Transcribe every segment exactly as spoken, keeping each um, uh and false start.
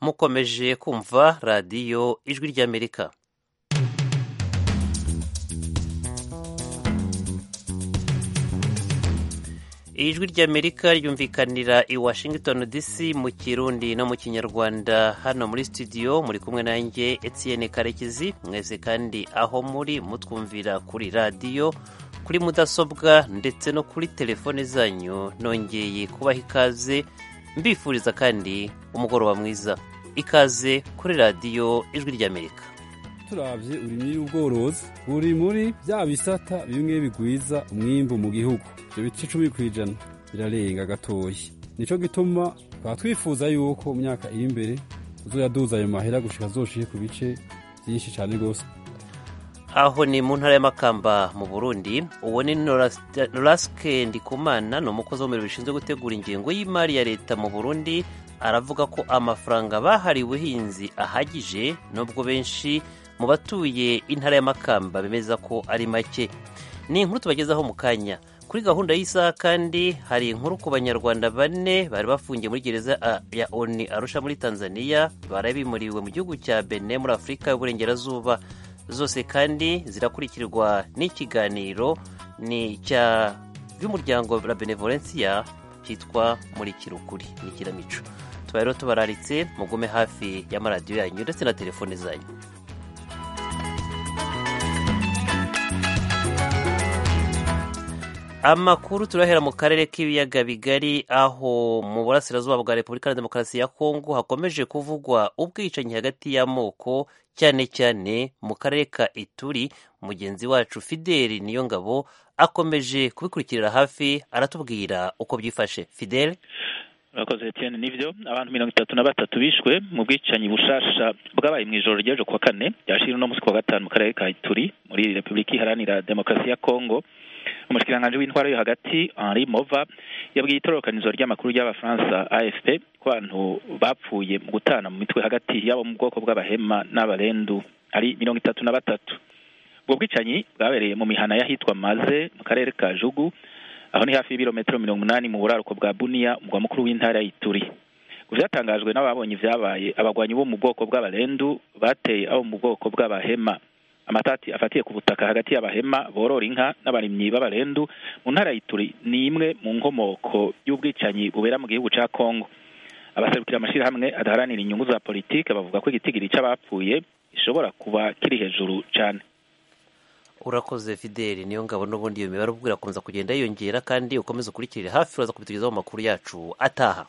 mukomeje kumva radiyo ijwi ry'Amerika. ijwi ry'Amerika ryumvikanira i Washington D C mu Kirundi no mu Kinyarwanda. Hano muri studio muri kumwe nanjye Etienne Karekezi. Mwese kandi aho muri mutwumvira kuri radiyo, kuri mudasobwa ndetse no kuri telefone zanyu, nongeye kubaha ikaze, mbifuriza kandi umugoroba mwiza. Ikaze kuri radiyo ijwi ry'Amerika. Turavye urimyi n'ubworozi buri muri bya bisata bimwe bigwiza umwimbu mu gihugu, ivyo bice cumi kw'ijana birarenga gatoyi. Nico gituma twatwifuza yuko mu myaka iri imbere uzoyaduza ayo mahera gushika azoshike ku bice vyinshi cane gose. Aho ni mu ntara y'Amakamba mu Burundi. Uwo ni Noraske Ndikumana, ni umukozi wo mu biro bishinzwe gutegura ingengo y'imari ya leta mu Burundi. Aravuga ko amafaranga bahariwe ubuhinzi ahagije, nubwo benshi mu batuye intara y'Amakamba bemeza ko ari make. Ni inkuru tubagezaho mu kanya. Kuri gahunda y'isaha kandi hari inkuru ku banyarwanda bane bari bafungiye muri gereza ya ONU Arusha muri Tanzania, barabimuriwe mu gihugu cya Benin muri Afurika y'Uburengerazuba. Zose kandi zirakurikirwa n'ikiganiro ni cya by'umuryango la Benevolencia cyitwa muri kirukuri n'ikiramico. Tubayero tubararitse mugume hafi y'amaradiyo yanyu ndetse na telefone zanyu. Amakuru turahera mu karere k'ibiyaga bigari, aho mu burasirazuba bwa Repubulika ya Demokarasi ya Kongo hakomeje kuvugwa ubwicanyi hagati y'amoko, cyane cyane mu karere ka Ituri. Mugenzi wacu Fidel Niyongabo akomeje kubikurikirira hafi, aratubwira uko byifashe. Fidel. Urakoze Etienne. Nivyo, abantu mirongo itatu na batatu bishwe mu bwicanyi bushasha bwabaye mu ijoro ry'ejo kwa kane ryashira no musi kwa gatanu mu karere ka Ituri muri Repubulika Iharanira Demokarasi ya Kongo. Umushikiranganje w'intwaro yo hagati Henri Mova yabwiye itororokanizo ry'amakuru y'Abafaransa A F P ko abantu bapfuye mu gutana mu mitwe hagati yabo mu bwoko bw'Abahema n'Abarendu ari mirongo itatu na batatu. Ubwo bwicanyi bwabereye mu mihana yahitwa Maze mu karere ka Jugu, aho ni hafi y'ibirometero mirongo umunani mu buraruko bwa Bunia, umugwa mukuru w'intara ya Ituri. Kuvyatangajwe n'ababonye ivyabaye, abagwanyi bo mu bwoko bw'Abarendu bateye abo mu bwoko bw'Abahema. Amatati afatiye ku butaka hagati y'Abahema borora inka n'abarimyi b'Abarendu mu ntara ya Ituri ni imwe mu nkomoko y'ubwicanyi bubera mu gihugu ca Kongo. Abaserukira amashirahamwe adaharanira inyungu za politike bavuga ko igitigiri c'abapfuye ishobora kuba kiri hejuru cane. Urakoze Fidel Niyongabo. N'ubundi iyo mibare ubwira komeza kugenda yiyongera, kandi ukomeza ukurikirire hafi, uraza kubitugezaho mu makuru yacu ataha.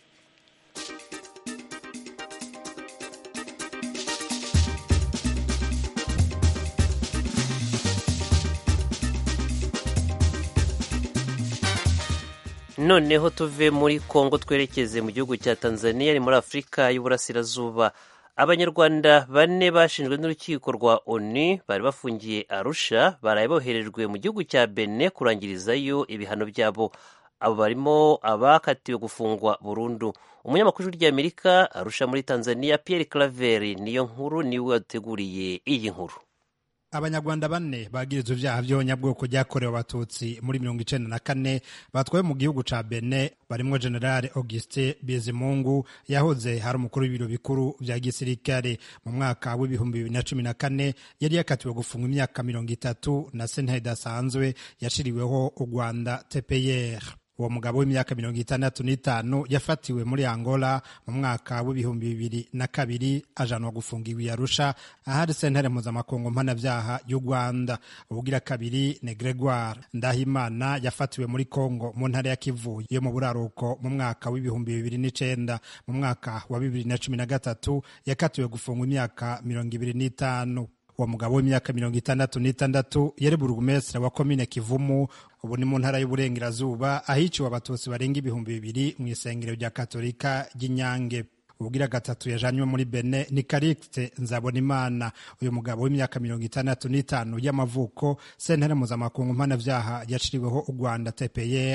Noneho tuve muri Kongo twerekeze mu gihugu cya Tanzania, ni muri Afurika y'Uburasirazuba. Abanyarwanda bane bashinjwe n'urukiko rwa ONU bari bafungiye Arusha baraye boherejwe mu gihugu cya Benin kurangirizayo ibihano byabo. Abo barimo abakatiwe gufungwa burundu. Umunyamakuru ry'Amerika Arusha muri Tanzania Pierre Claver niyo nkuru niwe waduteguriye iyi nkuru. Abanyarwanda bane bagirizwe ivyaha vy'abanyabwoko ryakorewe abatutsi muri mirongo icenda na kane batwaye mu gihugu ca Benin, barimwo General Augustin Bizimungu yahoze hari umukuru w'ibiro bikuru vya gisirikare. Mu mwaka w'ibihumbi bibiri na cumi na kane yari yakatiwe gufungwa imyaka mirongo itatu na sentare idasanzwe yashiriweho u Rwanda T P R. Uwo mugabo w'imyaka mirongo itandatu n'itanu yafatiwe muri Angola mu mwaka w'ibihumbi bibiri na kabiri ajanwa gufungirwa i Arusha ahari sentare mpuzamakungu mpanavyaha y'u Rwanda. Ubugira kabiri ni Gregoire Ndahimana yafatiwe muri Kongo mu ntara ya Kivu yo mu buraruko mu mwaka w'ibihumbi bibiri n'icenda. Mu mwaka wa bibiri na cumi na gatatu yakatiwe gufungwa imyaka mirongo ibiri n'itanu. Uwo mugabo w'imyaka mirongo itandatu n'itandatu yari burugumestre wa komine Kivumu, ubu ni mu ntara y'Uburengerazuba ahiciwe abatutsi barenga ibihumbi bibiri mu isengero rya Katolika ry'Inyange. Ubugira gatatu yajanywe muri Benin ni Karikste Nzabonimana. Uyu mugabo w'imyaka mirongo itandatu n'itanu y'amavuko sentare mpuzamakungu mpanavyaha yaciriweho u Rwanda T P R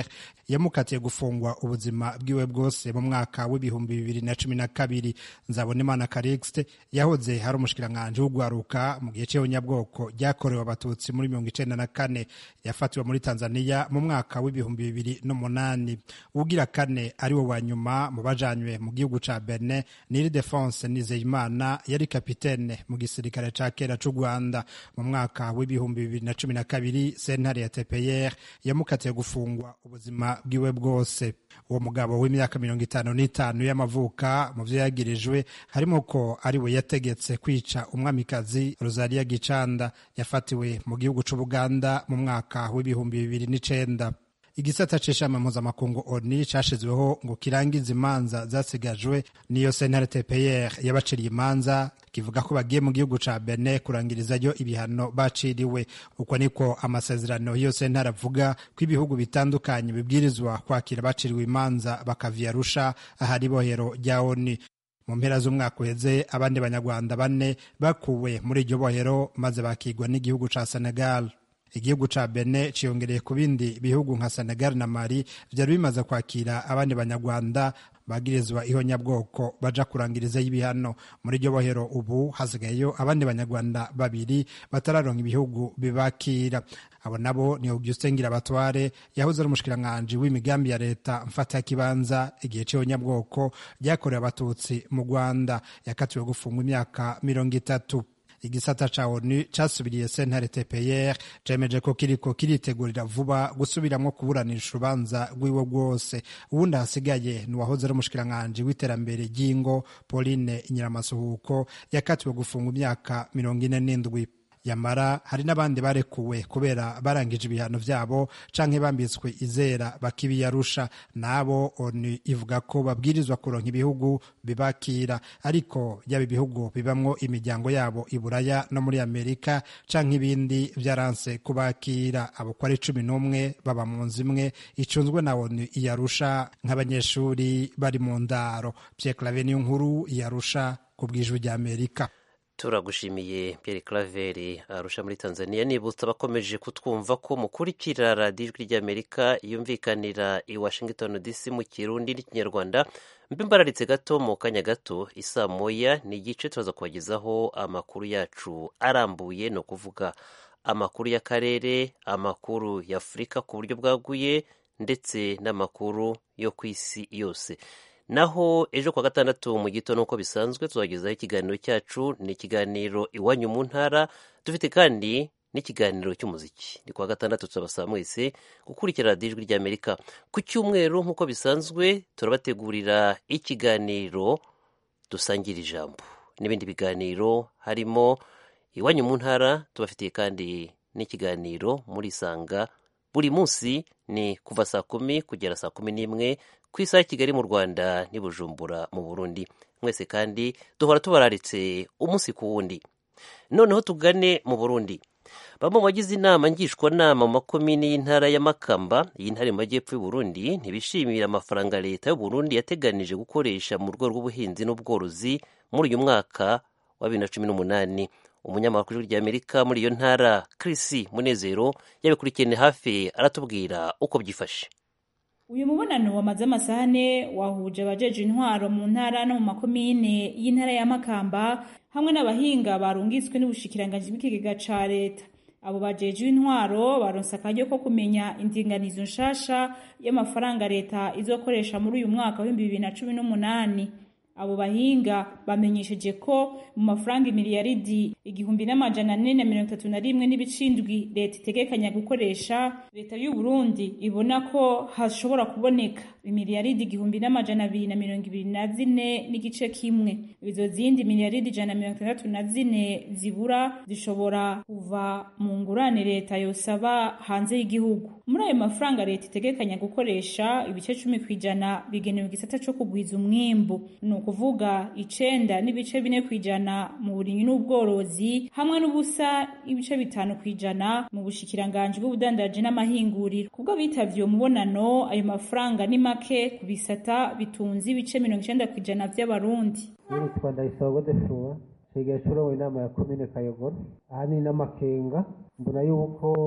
yamukatiye gufungwa ubuzima bwiwe bwose mu mwaka w'ibihumbi bibiri na cumi na kabiri. Nzabonimana Calixte yahoze hari umushikiranganji w'ugwaruka mu gihe c'ihonyabwoko ryakorewe abatutsi muri mirongo icenda na kane. Yafatiwe muri Tanzania mu mwaka w'ibihumbi bibiri n'umunani. Ugira kane ari wo wa nyuma mu bajanywe mu gihugu ca Benin ni Ildefonse Nizeyimana, yari kapitene mu gisirikare ca kera c'u Rwanda. Mu mwaka w'ibihumbi bibiri na cumi na kabiri sentare ya T P R yamukatiye gufungwa ubuzima bwiwe bwose. Uwo mugabo w'imyaka mirongo itanu n'itanu y'amavuka mu vyo yagirijwe harimo ko ari we yategetse kwica umwamikazi Rosalia Gicanda yafatiwe mu gihugu c'u Buganda mu mwaka w'ibihumbi bibiri n'icenda. Igisata c'ishamba mpuzamakungu O N U cashizweho ngo kirangize imanza zasigajwe niyo sentare T P R yabaciriye imanza, kivuga ko bagiye mu gihugu ca Benin kurangirizayo ibihano baciriwe. Uko niko amasezerano y'iyo sentare avuga ko ibihugu bitandukanye bibwirizwa kwakira baciriwe imanza bakavya Arusha ahari bohero rya O N U. Mu mpera z'umwaka uheze abandi banyarwanda bane bakuwe muri iryo bohero maze bakigwa n'igihugu ca Senegal. Igihugu ca Benin ciyongereye ku bindi bihugu nka Senegal na Mali vyari bimaze kwakira abandi banyarwanda bagirizwa ihonyabwoko baja kurangiriza y'ibihano. Muri iryo bohero ubu hasigayeyo abandi banyarwanda babiri batararonka ibihugu bibakira. Abo nabo ni Augustin Ngirabatware yahoze ari umushikiranganji w'imigambi ya leta mfata kibanza igihe c'ihonyabwoko ryakorewe abatutsi mu Rwanda, yakatiwe gufungwa imyaka mirongo itatu. Igisata ca O N U casubiriye sentare T P R cemeje ko kiriko kiritegurira vuba gusubiramwo kuburanisha urubanza rwiwe rwose. Uwundi hasigaye ni uwahoze ari umushikiranganji w'iterambere ry'ingo Pauline Nyiramasuhuko yakatiwe gufungwa imyaka mirongo ine n'indwi. Yamara hari n'abandi barekuwe kubera barangije ibihano vyabo canke bambitswe izera bakibiyarusha. Nabo O N U ivuga ko babwirizwa kuronka ibihugu bibakira, ariko yaba ibihugu bibamwo imiryango yabo i Buraya no muri Amerika canke ibindi vyaranse kubakira. Abo ko ari cumi n'umwe baba mu nzu imwe icunzwe na O N U iyarusha nk'abanyeshuri bari mu ndaro. Pierre Claver Niyonkuru iyarusha ku bw'ijwi rya Amerika. Turagushimiye Pierre Claver Arusha muri Tanzania. Nibutsa bakomeje kutwumva ko mukurikira radiyo ijwi ry'Amerika yumvikanira i Washington D C mu Kirundi n'Ikinyarwanda. Mbimbaralitse gato mu kanya gato isaa moya ni igice tuza kubagezaho amakuru yacu arambuye, no kuvuga amakuru y'akarere, amakuru ya Afurika ku buryo bwaguye ndetse n'amakuru yo ku isi yose. Naho ejo kwa gatandatu mu gitondo uko bisanzwe tuzagezaho ikiganiro cyacu, ni ikiganiro iwanyu mu ntara. Dufite kandi n'ikiganiro cy'umuziki. Ni kwa gatandatu tuzabasaba mwese gukurikira radiyo ijwi ry'Amerika. Ku cyumweru nk'uko bisanzwe turabategurira ikiganiro dusangira ijambo n'ibindi biganiro, harimo iwanyu mu ntara. Tubafitiye kandi n'ikiganiro muri Sanga buri munsi, ni kuva saa kumi kugera saa kumi n'imwe ku isaha Kigali mu Rwanda n'i Bujumbura mu Burundi. Mwese kandi duhora tubararitse umunsi ku wundi. Noneho tugane mu Burundi. Bamwe mu bagize inama ngishwanama mu makomine y'intara ya Makamba, iyi ntara mu majyepfo y'u Burundi, ntibishimira amafaranga leta y'u Burundi yateganije gukoresha mu rwego rw'ubuhinzi n'ubworozi muri uyu mwaka wa bibiri na cumi n'umunani. Umunyamakuru w'Amerika muri iyo ntara Chris Munezero yabikurikiranye hafi, aratubwira uko byifashe. Uyu mubonano wamaze amasaha ane wahuje abajeje intwaro mu ntara no mu makomine y'intara ya Makamba hamwe n'abahinga barungitswe n'ubushikiranganji bw'ikigega ca leta. Abo bajeje intwaro baronse akaryo ko kumenya indinganizo nshasha y'amafaranga leta izokoresha muri uyu mwaka wa bibiri na cumi n'umunani. Abo bahinga bamenyesheje ko mu mafaranga miliyaridi igihumbi n'amajana ane na mirongo itatu na rimwe n'ibicindwi leta itegekanya gukoresha, leta y'u Burundi ibona ko hashobora kuboneka miliyaridi igihumbi n'amajana abiri na mirongo ibiri na zine n'igice kimwe. Izo zindi miliyaridi ijana na mirongo itandatu na zine zibura zishobora kuva mu ngurane leta yosaba hanze y'igihugu. Muri ayo mafaranga leta itegekanya gukoresha, ibice cumi kw'ijana bigenewe igisata co kugwiza umwimbu, no kuvuga icenda n'ibice bine kwijana mu burimyi n'ubworozi, hamwe n'ubusa ibice bitanu kwijana mu bushikiranganji bw'ubudandaji n'amahinguriro. Kubwo bitavye uwo mubonano, ayo mafaranga ni make ku bisata bitunze ibice mirongo icenda kwijana vy'abarundi. Muri Rwanda isabwa defua cegeye curowe inama ya komine Kayogoro, ahani n'amakenga mbona yuko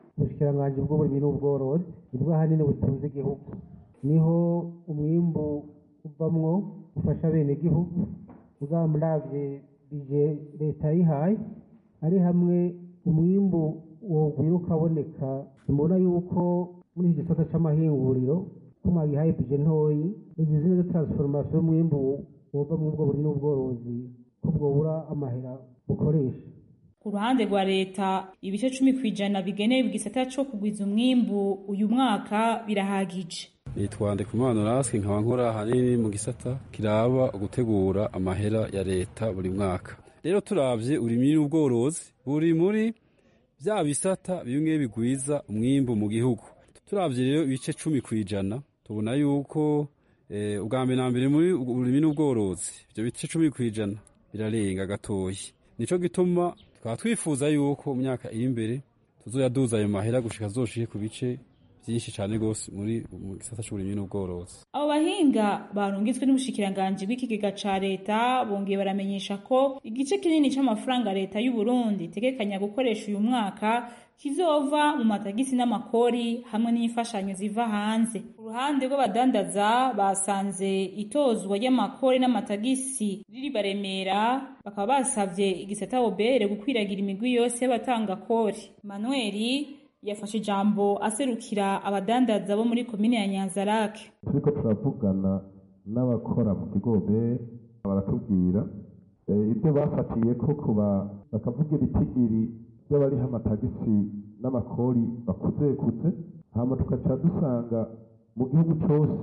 ubushikiranganji bw'uburimyi n'ubworozi nibwo ahanini butunze igihugu, niho umwimbu uvamwo ufasha bene igihugu. Ubwa muravye bije leta yihaye ari hamwe umwimbu wogwira ukaboneka, mubona yuko muri iki gisata c'amahinguriro ko mwagihaye bije ntoyi, izi zino transformation y'umwimbu wova mu bwo burimyi n'ubworozi ko bwobura amahera bukoresha. Ku ruhande rwa leta ibice cumi kw'ijana bigenewe igisata co kugwiza umwimbu uyu mwaka birahagije. Nitwa Ndikumana Laske, nkaba nkora ahanini mu gisata kiraba gutegura amahera ya leta buri mwaka. Rero turavye uburimyi n'ubworozi buri muri vya bisata bimwe bigwiza umwimbu mu gihugu. Turavye rero ibice cumi kw'ijana tubona yuko eh, ubwa mbere na mbere muri uburimyi n'ubworozi ivyo bice cumi kw'ijana birarenga gatoyi. Nico gituma tukaba twifuza yuko mu myaka iri imbere tuzoyaduza ayo mahera gushika azoshike ku bice vyinshi cane gose muri mu gisata c'uburimyi n'ubworozi. Abo bahinga barungitswe n'ubushikiranganji bw'ikigega ca leta bongeye baramenyesha ko igice kinini c'amafaranga leta y'u Burundi itegekanya gukoresha uyu mwaka kizova mu matagisi n'amakori hamwe n'imfashanyo ziva hanze. Ku ruhande rw'abadandaza basanze itozwa ry'amakori n'amatagisi riri baremera, bakaba basavye igisata obere gukwiragira imigwi yose y'abatanga kori. Manueli yafashe ijambo aserukira abadandaza bo muri komine ya Nyanzarake. Turiko turavugana n'abakora mu kigo obere baratubwira ibyo bafatiye ko kuba bakavuga ibitigiri by'abariho amatagisi n'amakori bakuzekuze, hama tukaca dusanga mu gihugu cose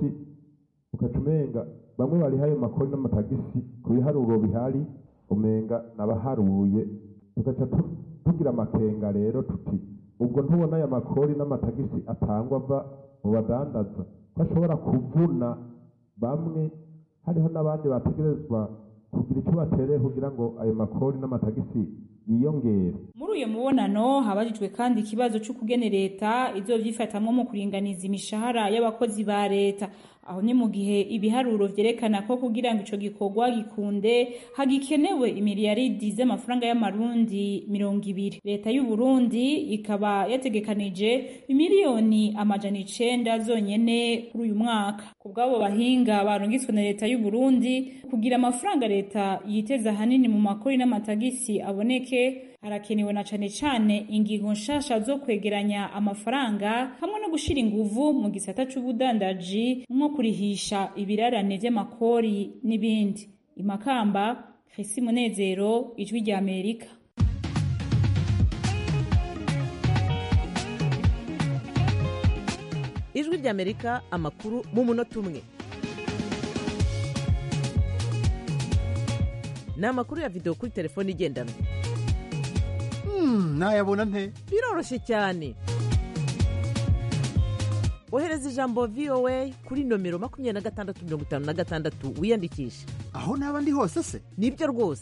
ukaca umenga bamwe bariho ayo makori n'amatagisi ku biharuro bihari umenga nabaharuye, tugaca tugira amakenga rero tuti ubwo ntubona aya makori n'amatagisi atangwa ava mu badandaza ko ashobora kuvuna bamwe, hariho n'abandi bategerezwa kugira icyo batereye kugira ngo ayo makori n'amatagisi yiyongere. Muri uyo mubonano habajijwe kandi ikibazo c'ukugene leta izovyifatamwo mu kuringaniza imishahara y'abakozi ba leta. Aho ni mu gihe ibiharuro vyerekana ko kugira ngo ico gikorwa gikunde hagikenewe imiliyaridi z'amafaranga y'amarundi mirongo ibiri. Leta y'u Burundi ikaba yategekanije imiliyoni amajana icenda zonyene kuri uyu mwaka. Ku bw'abo bahinga barungitswe na leta y'u Burundi kugira amafaranga leta yiteza hanini mu makori n'amatagisi aboneke, harakenewe na cane cane ingingo nshasha zo kwegeranya amafaranga hamwe no gushira inguvu mu gisata c'ubudandaji nko kurihisha ibirarane vy'amakori n'ibindi. Imakamba, Chrisi Munezero, Ijwi rya Amerika. Ijwi rya Amerika, amakuru mu munota umwe. Ni amakuru ya video kuri telefone igendanwa. Hmm, nayabona nte? Biroroshye cyane. Ohereza ijambo V O A kuri nomero makumyabiri na gatandatu mirongo itanu na gatandatu wiyandikishe. Aho naba ndi hose se? Nibyo rwose.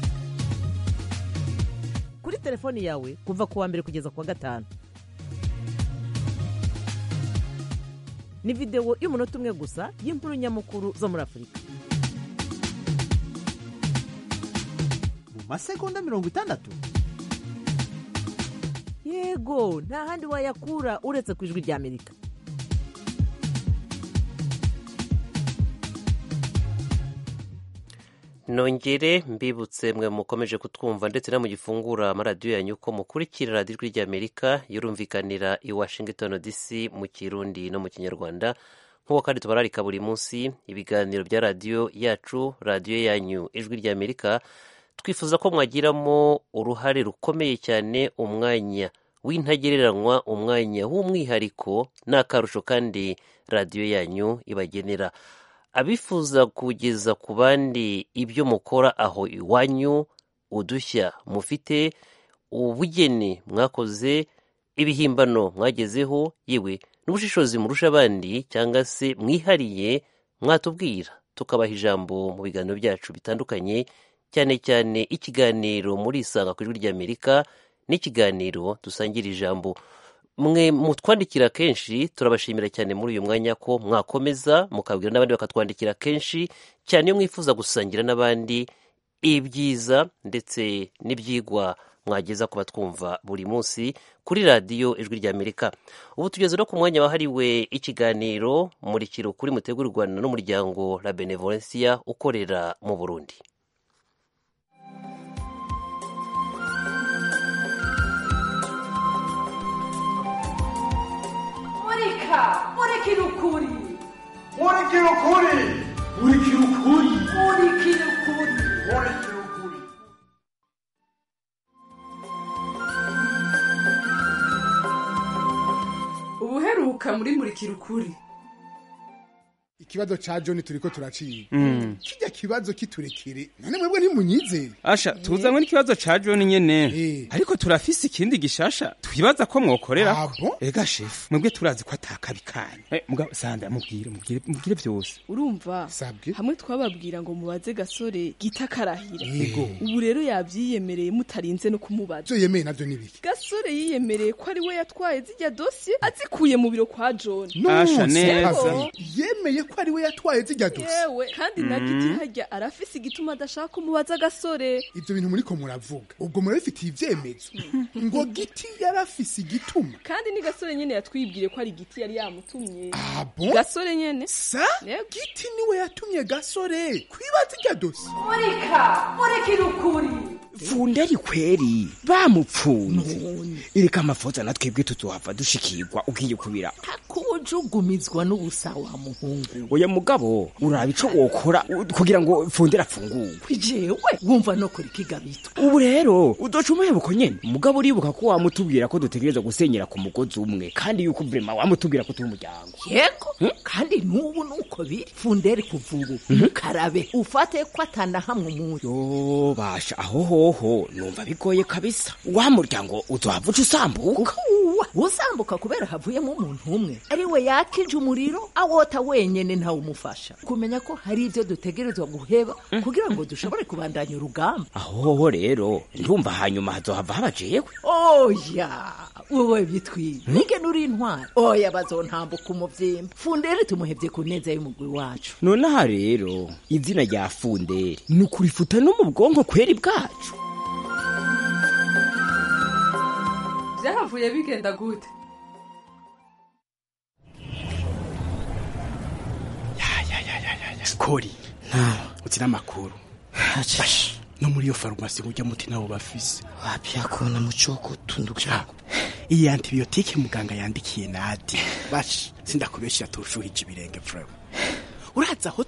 Kuri telefoni yawe kuva ku wa mbere kugeza ku wa gatanu. Ni video y'umunota umwe gusa y'inkuru nyamukuru zo muri Afurika. Mu masegonda mirongo itandatu? Yego, nta handi wayakura uretse ku Ijwi rya Amerika. Nongere mbibutse mwe mukomeje kutwumva ndetse na mu gifungura amaradiyo yanyu ko mukurikira radiyo Ijwi rya Amerika yurumvikanira i Washington D C mu Kirundi no mu Kinyarwanda, nk'uko kandi tubararika buri munsi ibiganiro bya radiyo yacu, radiyo yanyu Ijwi rya Amerika. Twifuza ko mwagiramo uruhare rukomeye cyane, umwanya w'intagereranywa, umwanya w'umwihariko n'akarusho kandi radiyo yanyu ibagenera. Abifuza kugeza ku bandi ibyo mukora aho iwanyu, udushya mufite, ubugeni mwakoze, ibihimbano mwagezeho, yewe n'ubushishozi murusha abandi cyangwa se mwihariye, mwatubwira tukabaha ijambo mu biganiro byacu bitandukanye, cyane cyane ikiganiro muri Isanga ku Ijwi rya Amerika n'ikiganiro dusangira ijambo. Mwe mutwandikira kenshi, turabashimira cyane muri uyu mwanya ko mwakomeza mukabwira n'abandi bakatwandikira kenshi cyane, iyo mwifuza gusangira n'abandi ibyiza ndetse n'ibyigwa mwageza ku batwumva buri munsi kuri radiyo ijwi ry'Amerika. Ubu tugeze no ku mwanya wahariwe ikiganiro murikiro kuri mutegurirwa n'umuryango La Benevolencia ukorera mu Burundi. Murika, murikira ukuri. Murikira ukuri. Murikira ukuri. Murikira ukuri. Murikira ukuri. Ubuheruka muri murikira ukuri. Ikibazo cha John turiko turaciye. Mm. Kijya kibazo kiturekere. None mwebwe ntimunyizere. Asha tuzanywe n'ikibazo cha John nyene. E. Ariko turafise ikindi gishasha. Twibaza ko mwokorera. Abo? Ega chef, mwebwe turazi ko atakabikanye. Eh mugabo Sandra mubwire mubwire mubwire byose. Urumva? Sabwe. Hamwe twababwira ngo mubaze Gasore gitakarahira. Yego. Ubu rero yavyiyemereye mutarinze no kumubaza. Zo yemeye navyo nibiki? Gasore yiyemereye ko ari we yatwaye zijya dossier azikuye mu biro kwa John. No, Asha neza. Yemeye ko ari we yatwaye zijya dossier. Yewe kandi na giti hajya arafise igituma adashaka kumubaza Gasore. Ivyo bintu muri ko muravuga. Ubwo murabifitiye ivyemezo. Ngo giti yarafise igituma. Kandi ni Gasore nyene yatwibwire ko ari giti yari yamutumye. Ah bon? Gasore nyene. Sa? Giti niwe yatumye Gasore kwibaza zijya dossier. Murika, murikira ukuri. Funderi kweri bamupfunze ireka amafoza natwebwe tuzohava dushikirwa ugiye kubira akujugumizwa n'ubusawa muhungu. Oya mugabo uraba ico wokora kugira ngo Fundera afungurwe. Jewe wumva no kuri kigabito. Ubu rero udocumuye buko nyene mugabo uribuka ko wamutubwira ko dutegereza gusenyera ku mugozi umwe kandi yuko vrema wamutubwira ko turi umuryango. Yego hmm? Kandi nubu nuko biri Funderi kuvubu mm-hmm. Karabe ufate ko atanda hamwe umuntu. Yo basha aho oho numva bigoye kabisa. Wa muryango uzohavuca usambuka. Usambuka kubera havuyemo umuntu umwe ari we yakije umuriro awota wenyene ntawe umufasha. Kumenya ko hari ivyo dutegerezwa guheba mm. kugira ngo dushobore kubandanya urugamba. Aho rero ndumva hanyuma hazohava habajewe. Oya wowe bitwi hmm? Nige nuri intwari. Oya bazontambuka umuvyimba. Funderi tumuhevye ku neza y'umugwi wacu. None aha rero izina rya Funderi nukurifuta no mu bwonko kweri bwacu. Byahavuye bigenda gute? Ya ya ya ya ya. Skori. Na, utsina makuru. Bash. No muri yo farumasi ujya muti nawo bafise. Wapi akona muchoko tunduka. Iyi antibiotique muganga yandikiye nadi. Bash, sindakubeshya tushuhije ibirenge frere. Uraza aho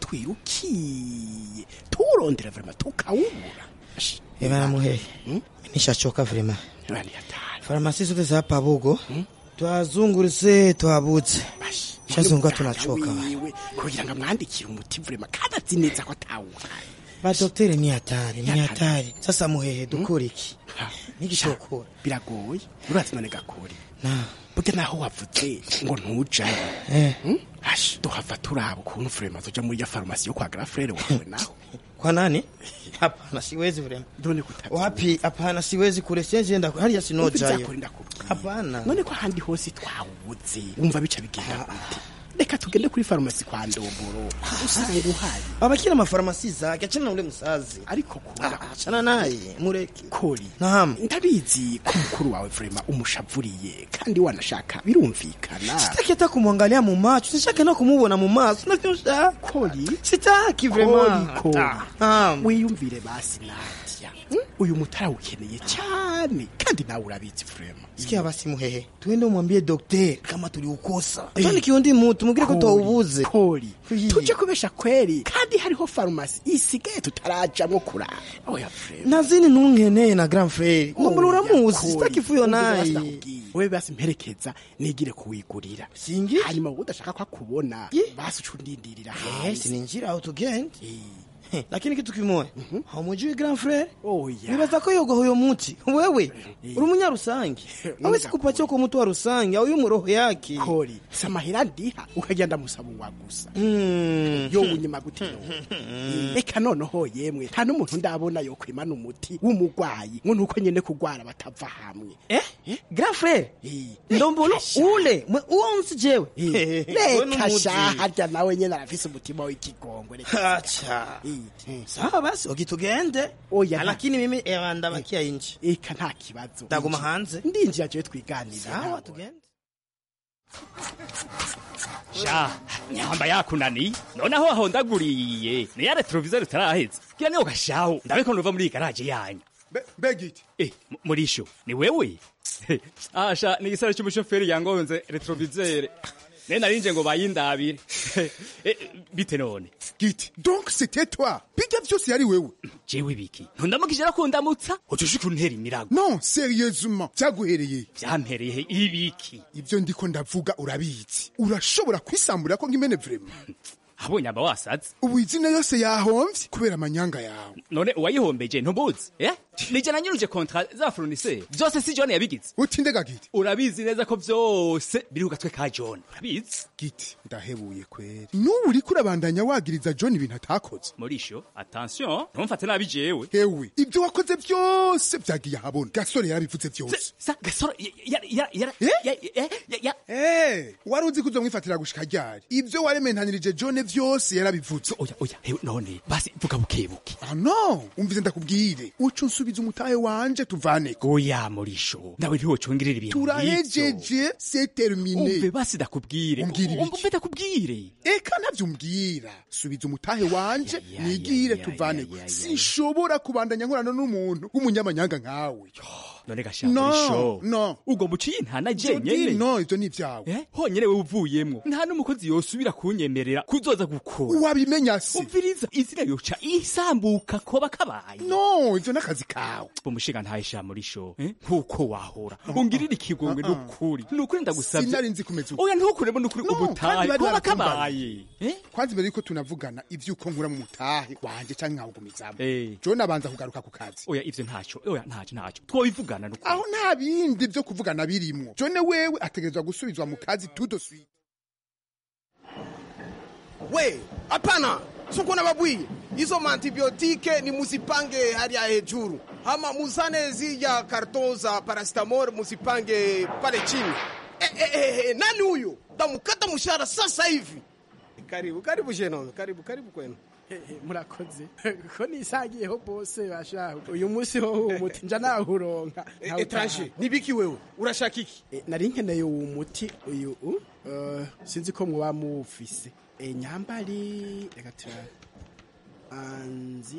twirukiye. Turondera vrema tukawura. Eba muhe. Hmm? Nishachoka vrema. Nani hatari. Farumasi zote za hapa Bugo hmm? Twazungurise twabutse shazunga tunachoka wewe kugira ngo mwandikire umuti vrema kandi azineza ko atawuha. Ba docteur ni hatari ni hatari. Sasa muhehe dukora iki? Nigishokora biragoye urazi none gakuri na buke naho wavutse ngo ntujaye eh hmm? Hash duhava turaba ukuntu vrema zoja muri ya farumasi yo kwa Grafrere wawe naho. Kwa nani? Hapana siwezi vrema. Done kutazi. Wapi hapana siwezi kure sienda hali ya sinojayo. Hapana. None ko handi hose twawuze. Umva bica bigenda gute? Reka tugende kuri farumasi kwa Ndomboro. Usanga uhaye. Abakira ama farumasi zake acana ule musazi. Ariko kura acana naye mureke. Kori. Naam. Ndabizi ko mukuru wawe vrema umushavuriye kandi wanashaka birumvikana. Sitaki hata kumwangalia mu macho, sitaki na kumubona mu maso. Navyosha. Kori. Sitaki vrema. Kori. Naam. Wiyumvire basi Nadia. Hmm? Uyu mutara ukeneye cyane kandi nawe urabizi vrema. Sikia basi muhehe. Tuende umwambie daktari kama tuliukosa. Twani kiondi mutu mugire ko tawubuze. Kori. Tuje kubesha kweri kandi hariho farumasi isigaye tutarajamwo kura. Oya vrema. Nazini nungeneye na grand frère. Ngo uramuzi sitaki fuyo nayi. Wewe basi mperekeza nigire kuwigurira. Singi? Hanyuma udashaka ko akubona basi ucundindirira hasi. Yes, ninjira out again. Lakini kitu kimoja mm-hmm. Haumujui grand frère? Oh yeah. Nibaza ko yoga huyo muti. Wewe uri umunya rusangi. Awe sikupacha ko mutu wa rusangi au yumu roho yake. Kori. Samahira ndiha ukagenda musabu wagusa. Mm. Yo unyima gutino. Eka none ho yemwe. Nta n'umuntu ndabona yo kwimana umuti w'umugwayi. Ngo nuko nyene kugwara batava hamwe. Eh? eh? Grand frère? Eh. Ndombolo ule uonsi jewe. Reka shaharya nawe nyene arafise umutima w'ikigongwe. Acha. barabwiye sawa basi ukitugende oya lakini mimi ewa ndabakia inchi eka nta kibazo ndaguma hanze ndinjira je twiganira sawa tugende sha nyamba yakunani noneho aho ndaguriye ni ya retroviseur utarahetse kira niyo gashaho ndabiko nuva muri garage yanyu begiti eh murisho ni wewe asha ni gisara cy'umushoferi yangonze retroviseur ne narinje ngo bayindabire bite none giti donc c'était toi bijya byose yari wewe jewe biki ntundamukije rakundamutsa ucushika untera imirago non sérieusement byaguhereye byampereye ibiki ibyo ndiko ndavuga urabizi urashobora kwisambura ko nk'imene vraiment abonye aba wasaze ubu izina yose yahomvye kubera amanyanga yawe none uwayihombeje ntubuzi eh nije nanyuruje contrat za fournisseur byose si John yabigize utindega giti urabizi neza ko byose biri ugatwe ka John urabizi giti ndahebuye kweri n'ubu uri kurabandanya wagiriza John ibintu atakoze murisho attention ntumfate nabi jewe hewe ibyo wakoze byose byagiye habona gasore yarabivuze byose sa gasore ya ya ya ya eh wari uzi kuzo mwifatira gushika ryari ibyo warementanirije John vyose yarabivuze oya oya hewe none basi vuga bukebuke ah no umvize ndakubwire ucu nsubiza umutahe wanje tuvane oya murisho nawe ntiwo congirira ibintu turahejeje c'est terminé umve basi ndakubwire umve ndakubwire eka ntavyumbwira subiza umutahe wanje nigire tuvane sinshobora kubandanya nkorana n'umuntu w'umunyamanyanga nkawe none gasha murisho no ubwo muciye ntana je nyene no ivyo ni vyawe eh honyene we uvuyemwo nta n'umukozi yosubira kunyemerera kuzoza gukora wabimenya si umviriza izina yoca isambuka koba kabaye no ivyo nakazi kawe umushinga ntayisha murisho eh nkuko wahora ungirira ikigongwe n'ukuri n'ukuri ndagusabye sinari nzi kumeza oya ntukuremo n'ukuri ubutahe koba kabaye eh kwanza mbere yuko tunavugana ivyuko nkura mu mutahe wanje canke nkawugumizamo eh jo nabanza kugaruka ku kazi oya ivyo ntacyo oya ntacyo ntacyo twobivuga aho nta bindi byo kuvugana birimwo John wewe ategerezwa gusubizwa mu kazi tudo suite we hapana suko nababwiye izo antibiotike ni muzipange hali ya hejuru ama muzane zija karton za paracetamol muzipange pale chini eh, eh, eh, nani huyo damukata mshahara sasa hivi karibu karibu jeno karibu karibu kwenu murakoze ko nisagiyeho bose bashaho uyu munsi ho umuti nja nahuronka etranje nibiki wewe urashaka iki nari nkeneye uwo muti uyu sinzi ko mwa mufise nyambari reka tura anzi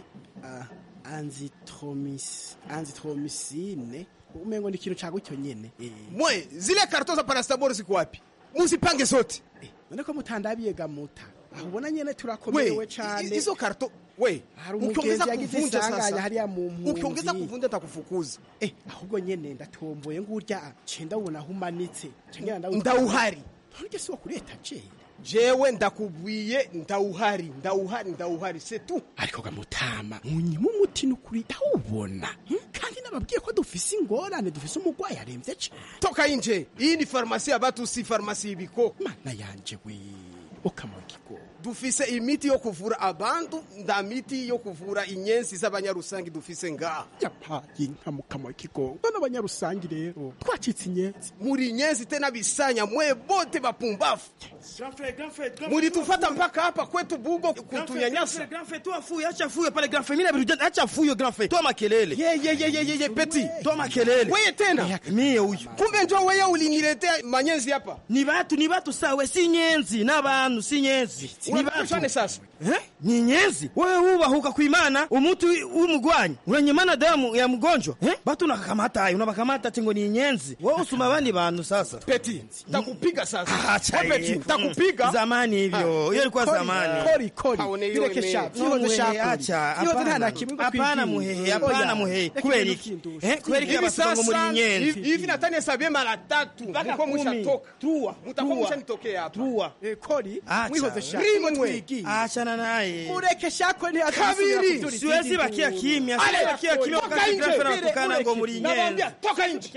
anzitromis anzitromicine umengo ni kintu cyagucyo nyene mwe zile karton za paracetamol ziko wapi muzipange zote none ko mutandabiye gamuta ubona nyene turakomewe cyane izo karto we ukiongeza kuvunja sasa hariya mu mpunzi ukiongeza kuvunja takufukuza eh ahubwo nyene ndatomboye ngurya cenda ubona humanitse cengera ndawuhari nturye siwo kuri etage jewe ndakubwiye ndawuhari ndawuhari ndawuhari c'est tout ariko gamutama munyimu muti nukuri ndawubona kandi nababwiye ko dufise ingorane dufise umugwayi aremvye cyane toka inje iyi ni farmasi y'abatu si farmasi y'ibiko mana yanje we ukamugiko dufise imiti yo kuvura abantu nda miti yo kuvura inyenzi z'abanyarusangi dufise ngaha yapaye nkamukamo ikigo none abanyarusangi rero twacitse inyenzi muri inyenzi tena bisanya mwe bote bapumbafu muri tufata mpaka hapa kwetu bugo kutunyanyasa grand frère toi fouille acha fouille pale grand frère mimi nabirudia acha fouille grand frère toi makelele ye ye ye ye ye petit toi makelele wewe tena mie huyu kumbe njoo wewe uliniletea manyenzi hapa ni watu ni watu sawa si nyenzi n'abantu si nyenzi ni batu sasa eh ni nyenzi wewe ubahuka kuimana umutu umugwanyi uranyemana damu ya mgonjwa eh batu nakakamata hayo unabakamata tingo ni nyenzi wewe usuma bandi bantu sasa petit takupiga sasa petit takupiga zamani hivyo hiyo ilikuwa zamani kori kori direke shap hiyo shap acha hapana hapana muhehe hapana muhehe kweli iki eh kweli kama songo muri nyenzi hivi natani hesabie mara tatu mko mshatoka tua mtakuwa mshanitokea hapa tua eh kori mwihoze shap achana naye mureke shako ni kabiri siwezi bakia kimya siwezi bakia kimya wakati grafera natukana ngo muri nyenzi toka nje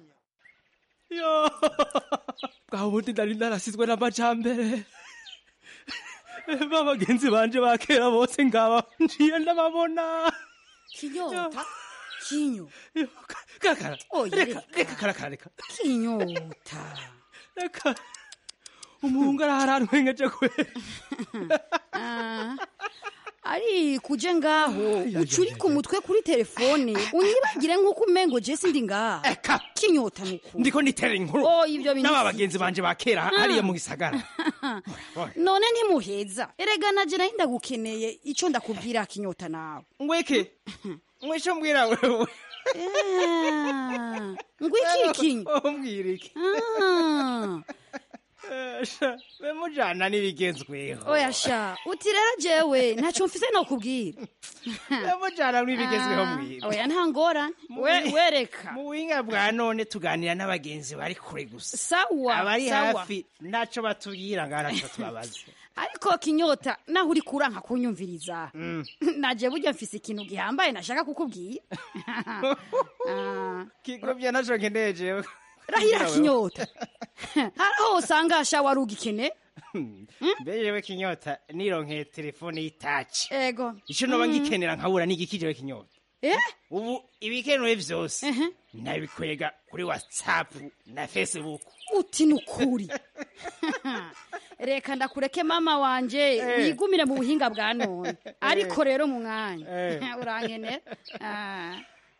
yo gahuti ndari narasizwe n'amajambere babagenzi banje bakera bose ngaba njiye ndababona kinyota kinyo karakara reka reka karakara reka kinyota reka umuhungu araharantwengeje kwe ari kuje ngaho ucuri ku mutwe kuri telefone unyibagire nk'uko umengo je sindi ngaha eka kinyota nuko ndiko nitera inkuru oh ivyo bintu n'aba bagenzi banje bakera hariya mu gisagara none ntimuheza erega naje naho ndagukeneye ico ndakubwira kinyota nawe ngweke ngwisho mbwira wewe ngwiki kinyo umbwira iki bemujana n'ibigezweho oya sha uti rero jewe ntacyo mfise no kubwira bemujana n'ibigezweho mwira oya nta ngorane wereka mu buhinga bwa none tuganira n'abagenzi bari kure gusa sawa abari sawa. hafi ntaco batubwira ngaho ntaco tubabaza ariko kinyota naho uri kuranka kunyumviriza naje burya mfise ikintu gihambaye nashaka kukubwira kigobye naco nkeneye jewe rahira kinyota haraho usanga asha wari ugikene mbejewe kinyota nironkeye telefone y'itaci ego ico noba ngikenera nkabura n'igiki jewe kinyota eh ubu ibikenewe vyose nabikwega kuri whatsapp na facebook uti nukuri reka ndakureke mama wanje wigumire mu buhinga bwa none ariko rero mu mwanya urankenera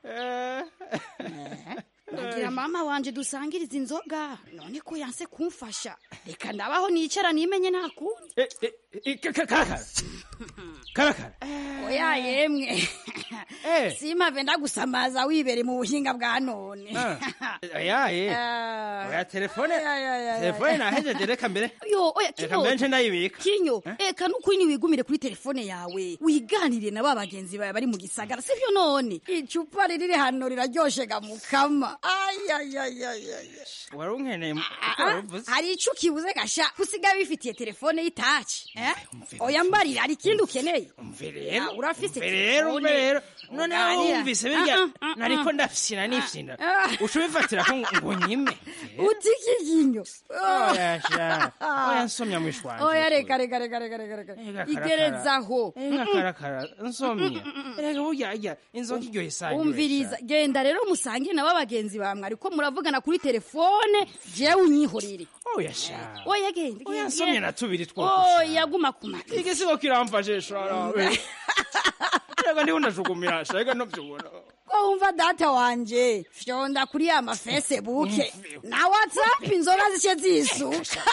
nagira mama wanje dusangiriza inzoga none ko yanse kumfasha reka ndabaho nicara nimenye nta kundi karakara karakara oya yemwe simave ndagusamaza wibere mu buhinga bwa none oya ye oya telefone telefone nahejeje reka mbere yo oya reka mbere nce ndayibika kinyo eka nukuri ni wigumire kuri telefone yawe wiganire na ba bagenzi bawe bari mu gisagara sivyo none icupa riri hano riraryoshe gamukama wari unkeneye hari ico kibuze gasha usigaye bifitiye telefone y'itaci oya mbarira hari ikindi ukeneye rero urafise rero rero none wumvise birya nariko ndafyina nifyina ucubifatira ko ngo nyime utikiginyo oya sha oya nsomya mwishwanje oya reka reka reka reka reka igerezaho karakara nsomya reka burya ajya inzoga iryohe sanyu umviriza genda rero musange nabo bagenzi bamwe ariko muravugana kuri telefone jewe unyihorere oya sha oya genda oya nsomya na tubiri twoko oya guma kuma igisigo kiramfashe shara reka ndi unajugumira reka novyubona ko wumva data wanje fyonda kuri ya ma Facebook na WhatsApp inzoga zishe zisuka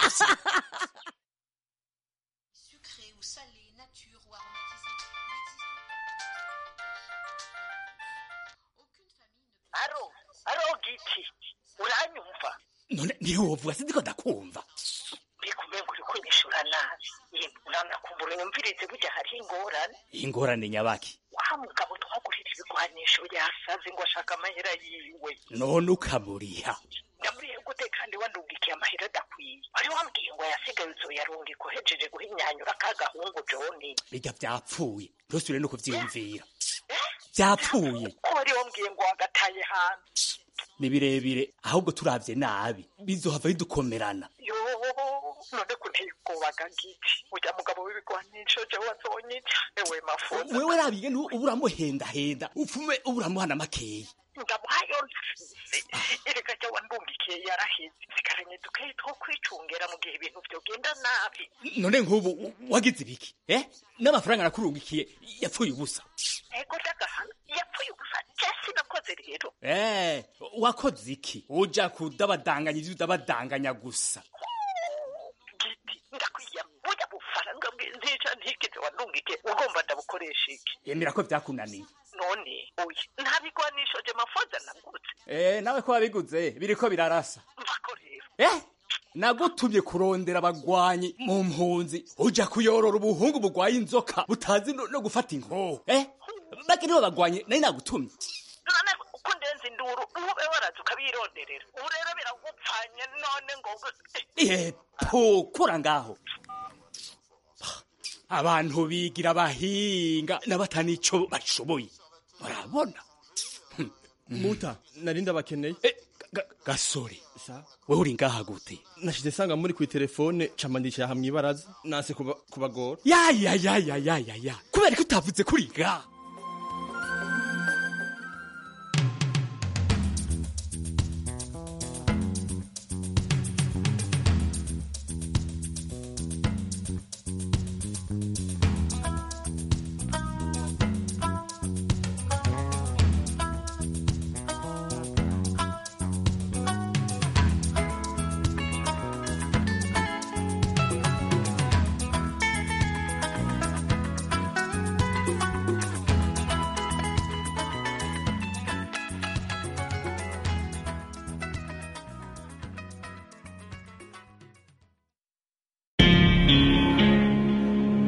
aro aro giti uranyumva none niho wovuga sindiko ndakumva bikumenga uri kunyishura nabi urana kumbura yumvirize burya hari ingorane ingorane nyabaki wa mugabo twagurira ibigwanisho yasaze ngo ashaka amahera yiwe none ukamuriha ndamuriye gute kandi wandungikiye amahera adakwiye wari wambwiye ngo yasigaye uzoyarungika uhejeje guhinyanyura kagahungu joni bijya vyapfuye ntosubire no kuvyiyumvira vyapfuye ko wari wambwiye ngo wagataye hanze ni birebire ahubwo turavye nabi bizohava bidukomerana yo none kunteye ubwobaga giti ujya mugabo w'ibigwanisho je wazonyica ewe mafuza wewe rabiye uburamuhendahenda upfume uburamuhana makeyi ndabayo ereka cyo wandungikiye yaraheze sikaranye dukaye two kwicungera mu gihe ibintu vyogenda nabi none nk'ubu wagize ibiki eh n'amafaranga nakurungikiye yapfuye ubusa ego dagahana yapfuye ubusa cyasi nakoze rero eh wakoze iki uja kudabadanganya ivyo udabadanganya gusa giti ndakwiya uja bufaranga bw'inzica ntikize wandungikiye ugomba ndabukoresha iki yemera ko vyakunaniye none oya ntabigwanisho je mafoza nagutse eh nawe ko wabiguze biriko birarasa mvakorera eh nagutumye kurondera abagwanyi mu mpunzi uja kuyorora ubuhungu bugwaye inzoka butazi no, no gufata inkoho eh baki nibo bagwanye nari nagutumye none uko ndenze induru ube waraza ukabironderera ubu rero biragupfanye none ngo eh pokura ngaho abantu bigira bahinga n'abatanico bashoboye urabona muta narinda bakeneye gasore wewe uri ngaha gute nashize sanga muri ku telefone camandisha hamwe ibaraza nase kubagora ya ya ya ya ya ya kubera ko utavuze kuri ngaha